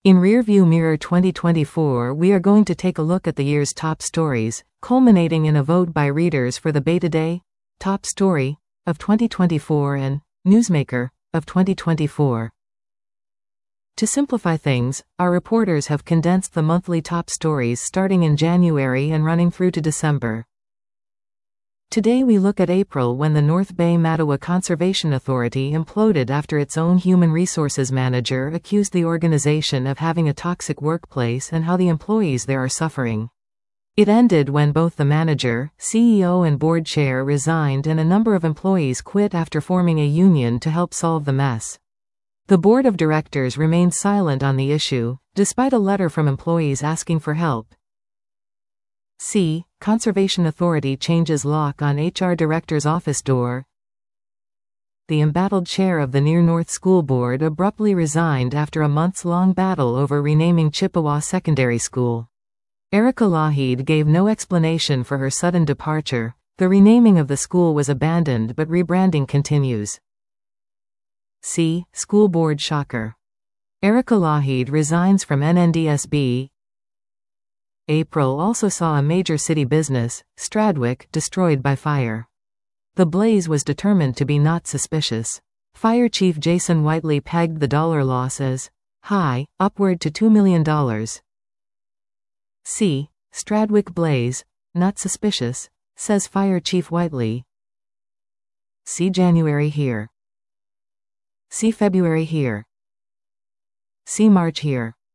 In Rearview Mirror 2024, we are going to take a look at the year's top stories, culminating in a vote by readers for the Beta Day Top Story of 2024 and Newsmaker of 2024. To simplify things, our reporters have condensed the monthly top stories starting in January and running through to December. Today we look at April, when the North Bay Mattawa Conservation Authority imploded after its own human resources manager accused the organization of having a toxic workplace and how the employees there are suffering. It ended when both the manager, CEO and board chair resigned and a number of employees quit after forming a union to help solve the mess. The board of directors remained silent on the issue, despite a letter from employees asking for help. C. Conservation Authority changes lock on HR Director's office door. The embattled chair of the Near North School Board abruptly resigned after a months-long battle over renaming Chippewa Secondary School. Erica Lougheed gave no explanation for her sudden departure. The renaming of the school was abandoned, but rebranding continues. C. School Board shocker. Erica Lougheed resigns from NNDSB. April also saw a major city business, Stradwick, destroyed by fire. The blaze was determined to be not suspicious. Fire Chief Jason Whiteley pegged the dollar loss as high, upward to $2 million. C. Stradwick blaze, not suspicious, says Fire Chief Whiteley. See January here. See February here. See March here.